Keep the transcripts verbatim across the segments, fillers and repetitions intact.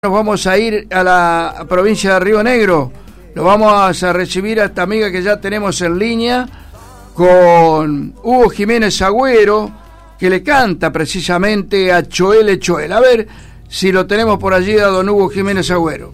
Nos vamos a ir a la provincia de Río Negro. Lo vamos a recibir a esta amiga que ya tenemos en línea con Hugo Jiménez Agüero, que le canta precisamente a Choel Choel. A ver si lo tenemos por allí a don Hugo Jiménez Agüero.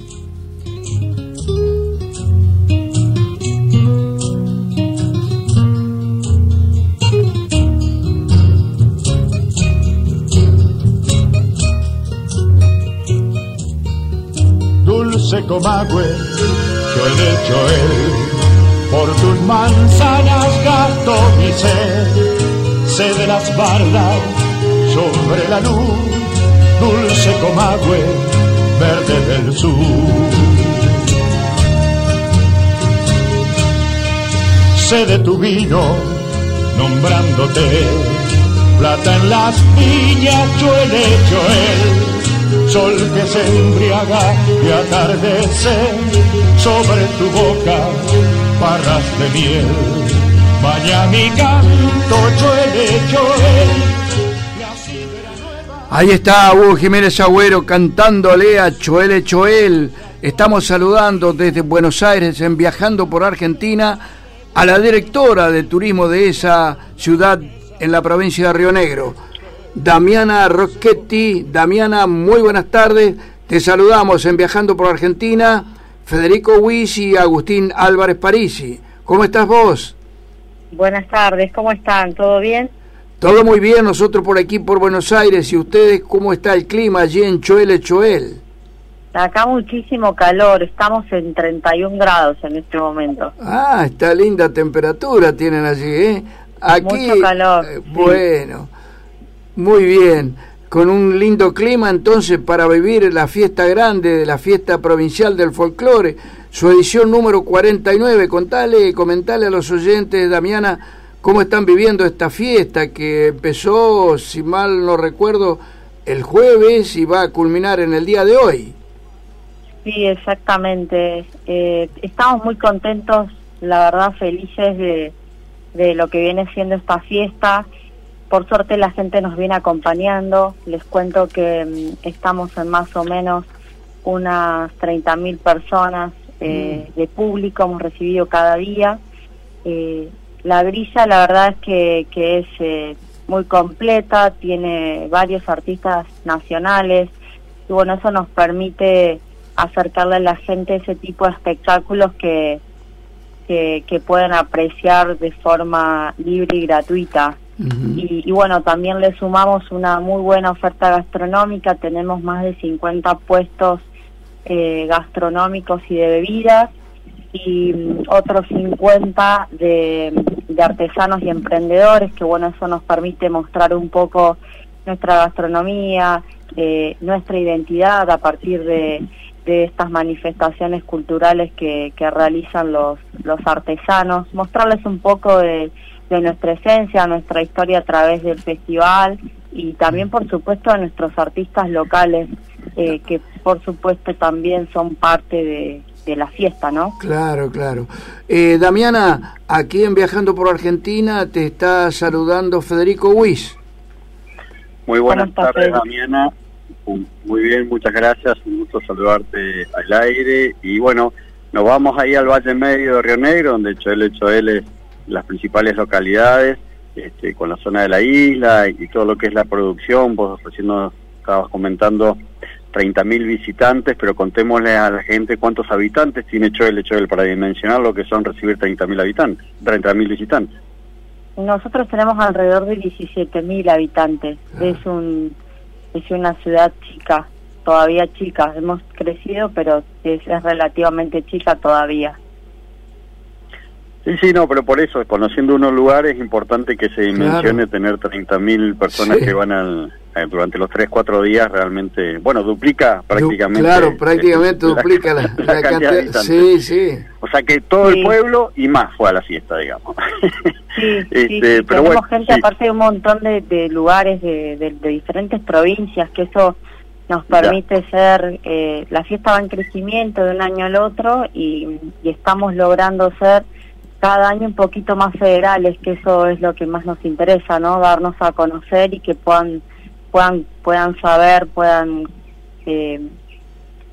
Dulce comagüe, Choel Choel, por tus manzanas gasto mi sed, sed de las bardas sobre la luz, dulce comagüe, verde del sur. Sed de tu vino, nombrándote, plata en las viñas, Choel Choel, sol que se embriaga de atardecer, sobre tu boca barras de miel, baña mi canto, Choel Choel. Ahí está Hugo Jiménez Agüero cantándole a Choel Choel. Estamos saludando desde Buenos Aires, en Viajando por Argentina, a la directora de turismo de esa ciudad en la provincia de Río Negro, Damiana Rocchetti. Damiana, muy buenas tardes. Te saludamos en Viajando por Argentina, Federico Wiss y Agustín Álvarez Parisi. ¿Cómo estás vos? Buenas tardes, ¿cómo están? ¿Todo bien? Todo muy bien, nosotros por aquí por Buenos Aires. ¿Y ustedes cómo está el clima allí en Choel Choel? Acá muchísimo calor, estamos en treinta y un grados en este momento. Ah, está linda temperatura tienen allí, ¿eh? Aquí, mucho calor. Eh, bueno. Sí. Muy bien, con un lindo clima entonces para vivir la fiesta grande de la fiesta provincial del folclore, su edición número cuarenta y nueve. Contale, comentale a los oyentes, Damiana, cómo están viviendo esta fiesta que empezó, si mal no recuerdo, el jueves y va a culminar en el día de hoy. Sí, exactamente. Eh, estamos muy contentos, la verdad, felices de, de lo que viene siendo esta fiesta. Por suerte la gente nos viene acompañando. Les cuento que um, estamos en más o menos unas treinta mil personas eh, mm. de público, hemos recibido cada día. Eh, la grilla la verdad es que, que es eh, muy completa, tiene varios artistas nacionales y bueno, eso nos permite acercarle a la gente ese tipo de espectáculos que, que, que pueden apreciar de forma libre y gratuita. Uh-huh. y, y bueno, también le sumamos una muy buena oferta gastronómica, tenemos más de cincuenta puestos eh, gastronómicos y de bebidas y um, otros cincuenta de, de artesanos y emprendedores, que bueno, eso nos permite mostrar un poco nuestra gastronomía, eh, nuestra identidad a partir de, de estas manifestaciones culturales que, que realizan los, los artesanos, mostrarles un poco de de nuestra esencia, nuestra historia a través del festival y también por supuesto de nuestros artistas locales eh, que por supuesto también son parte de, de la fiesta, ¿no? Claro, claro. Eh, Damiana, aquí en Viajando por Argentina te está saludando Federico Wiss. Muy buenas tardes, Damiana. Muy bien, muchas gracias, un gusto saludarte al aire y bueno, nos vamos ahí al Valle Medio de Río Negro, donde Choel Choel es las principales localidades, este, con la zona de la isla y, y todo lo que es la producción. Vos recién nos estabas comentando treinta mil visitantes, pero contémosle a la gente cuántos habitantes tiene Choel Choel para dimensionar lo que son recibir treinta mil habitantes, treinta mil visitantes. Nosotros tenemos alrededor de diecisiete mil habitantes, ah. es un es una ciudad chica, todavía chica, hemos crecido, pero es, es relativamente chica todavía. Sí, sí, no, pero por eso, conociendo unos lugares, es importante que se dimensione, claro, tener treinta mil personas, sí, que van al, eh, durante los tres, cuatro días, realmente, bueno, duplica prácticamente. Claro, prácticamente eh, duplica la, la, la, la cantidad de habitantes. Sí, sí. O sea que todo sí, el pueblo y más fue a la fiesta, digamos. Sí, este, sí, pero tenemos bueno, gente sí, aparte de un montón de, de lugares, de, de, de diferentes provincias, que eso nos permite ya ser, eh, la fiesta va en crecimiento de un año al otro y, y estamos logrando ser cada año un poquito más federales, que eso es lo que más nos interesa, ¿no? Darnos a conocer y que puedan puedan puedan saber, puedan eh,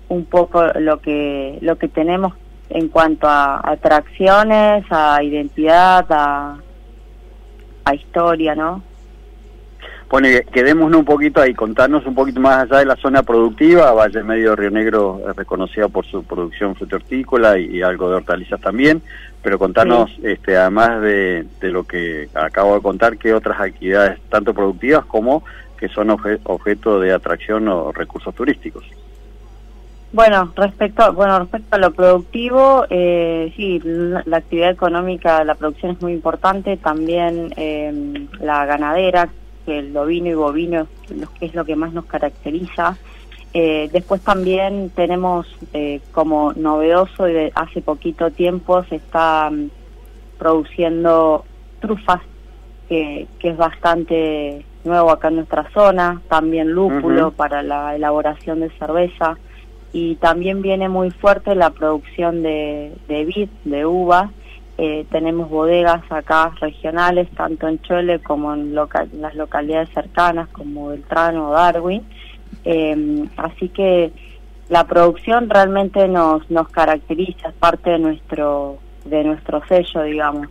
un poco lo que lo que tenemos en cuanto a atracciones, a identidad, a, a historia, ¿no? Bueno, quedémonos un poquito ahí, contarnos un poquito más allá de la zona productiva. Valle Medio de Río Negro es reconocida por su producción frutícola y, y algo de hortalizas también, pero contarnos, sí. este, además de, de lo que acabo de contar, qué otras actividades, tanto productivas como que son obje, objeto de atracción o recursos turísticos. Bueno, respecto, bueno, respecto a lo productivo, eh, sí, la, la actividad económica, la producción es muy importante, también eh, la ganadera, que el ovino y bovino que es lo que más nos caracteriza. Eh, después también tenemos eh, como novedoso, y de hace poquito tiempo se está um, produciendo trufas, que, que es bastante nuevo acá en nuestra zona, también lúpulo uh-huh. para la elaboración de cerveza, y también viene muy fuerte la producción de, de vid, de uva. Eh, tenemos bodegas acá regionales, tanto en Choele como en loca las localidades cercanas, como Beltrano o Darwin. Eh, así que la producción realmente nos nos caracteriza, es parte de nuestro de nuestro sello, digamos.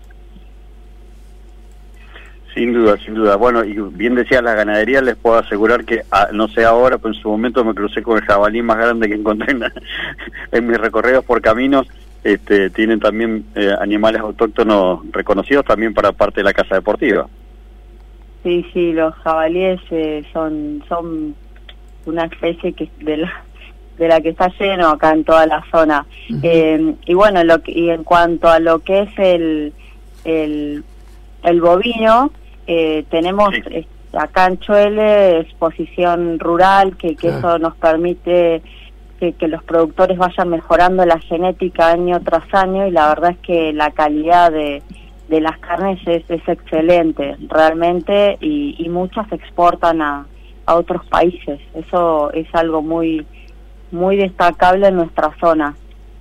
Sin duda, sin duda. Bueno, y bien decía la ganadería, les puedo asegurar que, a, no sé ahora, pero en su momento me crucé con el jabalí más grande que encontré en, en mis recorridos por caminos. Este, tienen también eh, animales autóctonos reconocidos también para parte de la casa deportiva. Sí, sí, los jabalíes eh, son son una especie que de la de la que está lleno acá en toda la zona. Uh-huh. eh, y bueno, lo que, y en cuanto a lo que es el el, el bovino, eh, tenemos sí. eh, acá en Choele exposición rural, que, que uh-huh. eso nos permite Que, que los productores vayan mejorando la genética año tras año, y la verdad es que la calidad de, de las carnes es, es excelente realmente, y, y muchas se exportan a, a otros países. Eso es algo muy muy destacable en nuestra zona.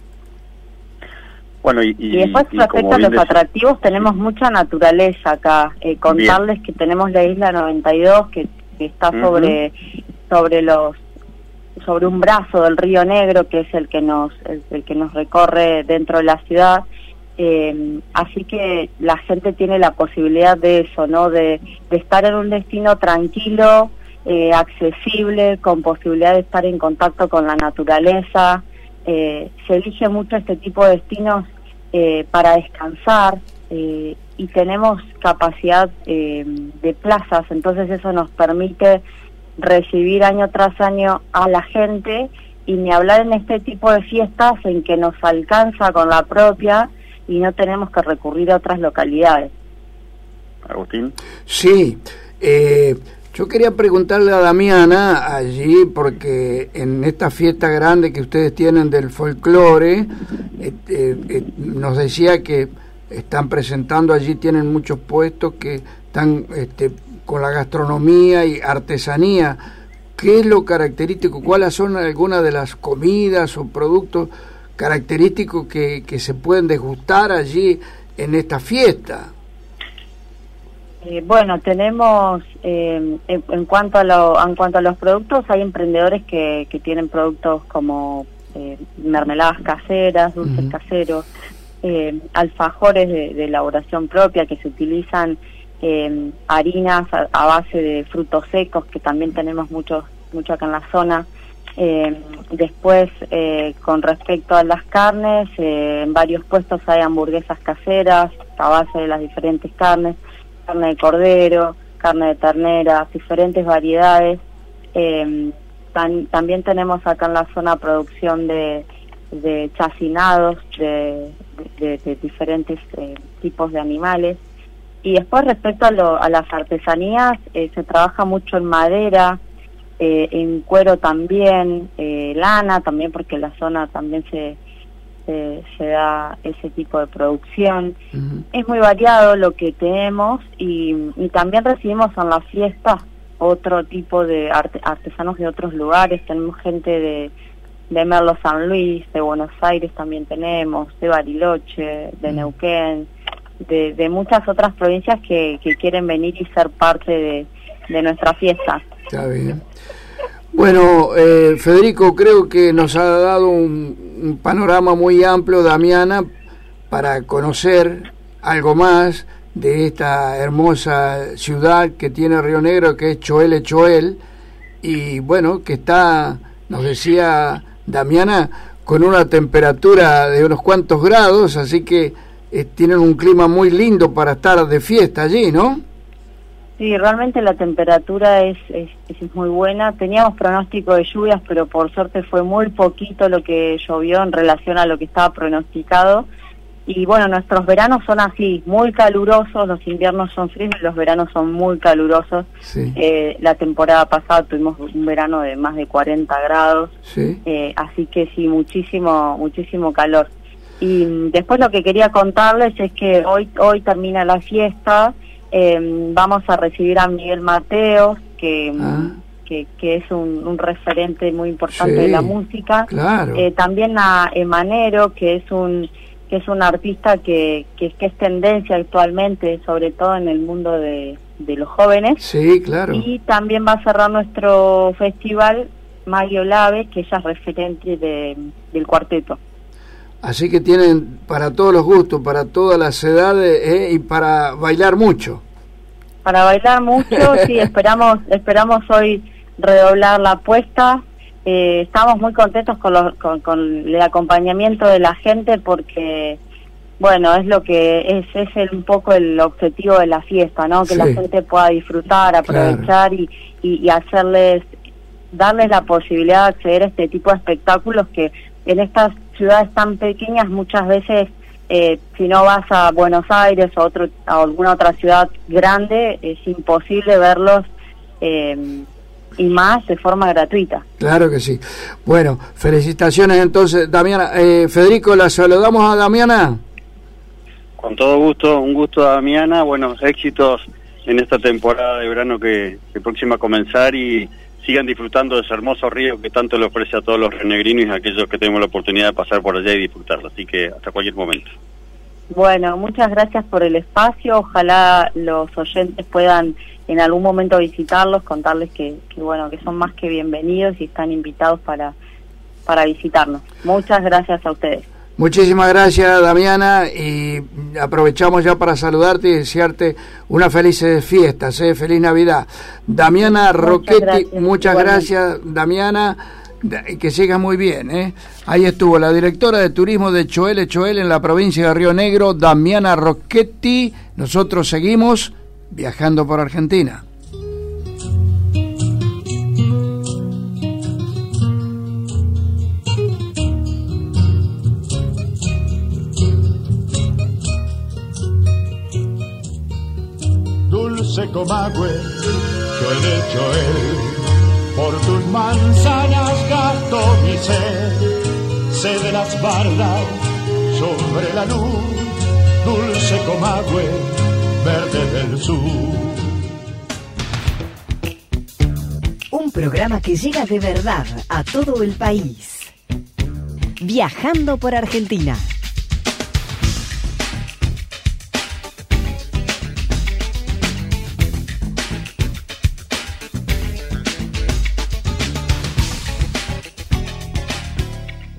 Bueno, y, y, y después y respecto a los atractivos, tenemos mucha naturaleza acá. Eh, contarles bien. Que tenemos la isla noventa y dos, que, que está uh-huh. sobre sobre los sobre un brazo del Río Negro, que es el que nos el, el que nos recorre dentro de la ciudad. Eh, así que la gente tiene la posibilidad de eso, ¿no? De, de estar en un destino tranquilo, eh, accesible, con posibilidad de estar en contacto con la naturaleza. Eh, se elige mucho este tipo de destinos eh, para descansar, eh, y tenemos capacidad eh, de plazas, entonces eso nos permite recibir año tras año a la gente, y ni hablar en este tipo de fiestas en que nos alcanza con la propia y no tenemos que recurrir a otras localidades. Agustín. Sí, eh, yo quería preguntarle a Damiana allí, porque en esta fiesta grande que ustedes tienen del folclore, eh, eh, nos decía que están presentando allí, tienen muchos puestos que están este, con la gastronomía y artesanía. ¿Qué es lo característico? ¿Cuáles son algunas de las comidas o productos característicos que, que se pueden degustar allí en esta fiesta? Eh, bueno, tenemos eh, en, en cuanto a lo, en cuanto a los productos, hay emprendedores que, que tienen productos como eh, mermeladas caseras, dulces uh-huh. caseros, eh, alfajores de, de elaboración propia que se utilizan. Eh, harinas a, a base de frutos secos, que también tenemos mucho, mucho acá en la zona. Eh, después, eh, con respecto a las carnes, eh, en varios puestos hay hamburguesas caseras a base de las diferentes carnes, carne de cordero, carne de ternera, diferentes variedades. Eh, tan, también tenemos acá en la zona producción de, de chacinados de, de, de diferentes eh, tipos de animales. Y después, respecto a, lo, a las artesanías, eh, se trabaja mucho en madera, eh, en cuero también, eh, lana también, porque en la zona también se, se, se da ese tipo de producción. Uh-huh. Es muy variado lo que tenemos, y, y también recibimos en las fiestas otro tipo de arte, artesanos de otros lugares. Tenemos gente de, de Merlo San Luis, de Buenos Aires también tenemos, de Bariloche, de uh-huh. Neuquén, De, de muchas otras provincias que, que quieren venir y ser parte de, de nuestra fiesta. Está bien. Bueno, eh, Federico, creo que nos ha dado un, un panorama muy amplio, Damiana, para conocer algo más de esta hermosa ciudad que tiene Río Negro, que es Choel Choel, y bueno, que está, nos decía Damiana, con una temperatura de unos cuantos grados, así que eh, tienen un clima muy lindo para estar de fiesta allí, ¿no? Sí, realmente la temperatura es, es, es muy buena. Teníamos pronóstico de lluvias, pero por suerte fue muy poquito lo que llovió en relación a lo que estaba pronosticado. Y bueno, nuestros veranos son así, muy calurosos, los inviernos son fríos y los veranos son muy calurosos. Sí. Eh, la temporada pasada tuvimos un verano de más de cuarenta grados, sí. eh, así que sí, muchísimo, muchísimo calor. Y después lo que quería contarles es que hoy, hoy termina la fiesta. Eh, vamos a recibir a Miguel Mateos, que, ah. que, que es un, un referente muy importante sí, de la música. Claro. Eh, también a Emanero, que es un que es un artista que, que, que es tendencia actualmente, sobre todo en el mundo de, de los jóvenes. Sí, claro. Y también va a cerrar nuestro festival Maggie Olave, que ella es referente de, del cuarteto. Así que tienen para todos los gustos, para todas las edades, ¿eh? Y para bailar mucho. Para bailar mucho, sí, esperamos esperamos hoy redoblar la apuesta. Eh, estamos muy contentos con, los, con, con el acompañamiento de la gente porque, bueno, es lo que es es el, un poco el objetivo de la fiesta, ¿no? Que sí, la gente pueda disfrutar, aprovechar, claro, y, y, y hacerles, darles la posibilidad de acceder a este tipo de espectáculos que en estas ciudades tan pequeñas muchas veces, eh, si no vas a Buenos Aires o otro, a alguna otra ciudad grande, es imposible verlos, eh, y más de forma gratuita. Claro que sí. Bueno, felicitaciones entonces, Damiana. Eh, Federico, ¿la saludamos a Damiana? Con todo gusto, un gusto, Damiana. Buenos éxitos en esta temporada de verano que, que próxima a comenzar, y sigan disfrutando de ese hermoso río que tanto le ofrece a todos los rionegrinos y a aquellos que tenemos la oportunidad de pasar por allá y disfrutarlo. Así que hasta cualquier momento. Bueno, muchas gracias por el espacio. Ojalá los oyentes puedan en algún momento visitarlos, contarles que, que bueno, que son más que bienvenidos y están invitados para, para visitarnos. Muchas gracias a ustedes. Muchísimas gracias, Damiana, y aprovechamos ya para saludarte y desearte unas felices fiestas, ¿eh? Feliz Navidad. Damiana Rocchetti, muchas gracias, muchas gracias Damiana, y que sigas muy bien, ¿eh? Ahí estuvo la directora de turismo de Choel Choel en la provincia de Río Negro, Damiana Rocchetti. Nosotros seguimos viajando por Argentina. Dulce Comahue, Choel Choel, por tus manzanas gasto mi sed, sed de las bardas sobre la luz, dulce Comahue, verde del sur. Un programa que llega de verdad a todo el país. Viajando por Argentina.